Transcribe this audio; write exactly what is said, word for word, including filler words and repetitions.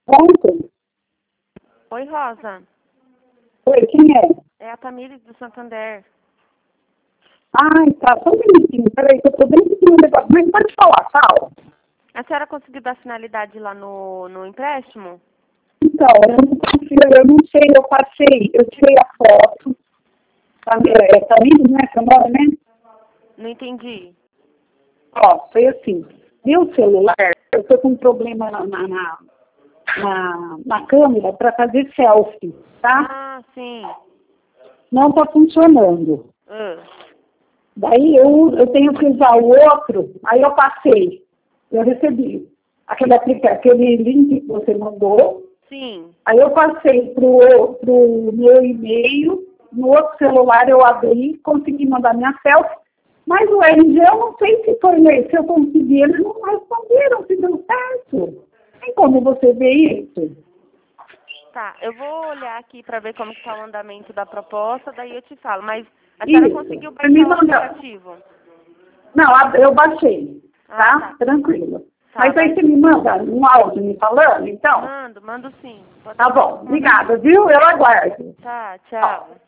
Pronto. Oi, Rosa. Oi, quem é? É a Tamires do Santander. Ai, tá, só um minutinho, peraí, que eu tô dentro do negócio, mas pode falar, fala. A senhora conseguiu dar finalidade lá no, no empréstimo? Então, eu não consigo, eu não sei, eu passei, eu tirei a foto, tá, é, Tamires, né, seu nome, né? Não entendi. Ó, foi assim, meu celular, eu tô com um problema na, na, na, na, na câmera para fazer selfie, tá? Ah, sim. Não tá funcionando. Ah, Daí eu, eu tenho que usar o outro, aí eu passei, eu recebi aquele, aplica aquele link que você mandou, sim. aí eu passei para o meu e-mail, no outro celular eu abri, consegui mandar minha selfie, mas o R G eu não sei se foi, se eu consegui, eles não responderam se deu certo. Tem como você ver isso? Tá, eu vou olhar aqui pra ver como que tá o andamento da proposta, daí eu te falo. Mas a senhora Isso. conseguiu Você me baixar o manda. aplicativo? Não, a- eu baixei, tá? Ah, tá. Tranquilo. Tá, Mas aí vai. você me manda um áudio me falando, então? Mando, mando sim. Pode Tá deixar. bom, obrigada, viu? Eu aguardo. Tá, tchau.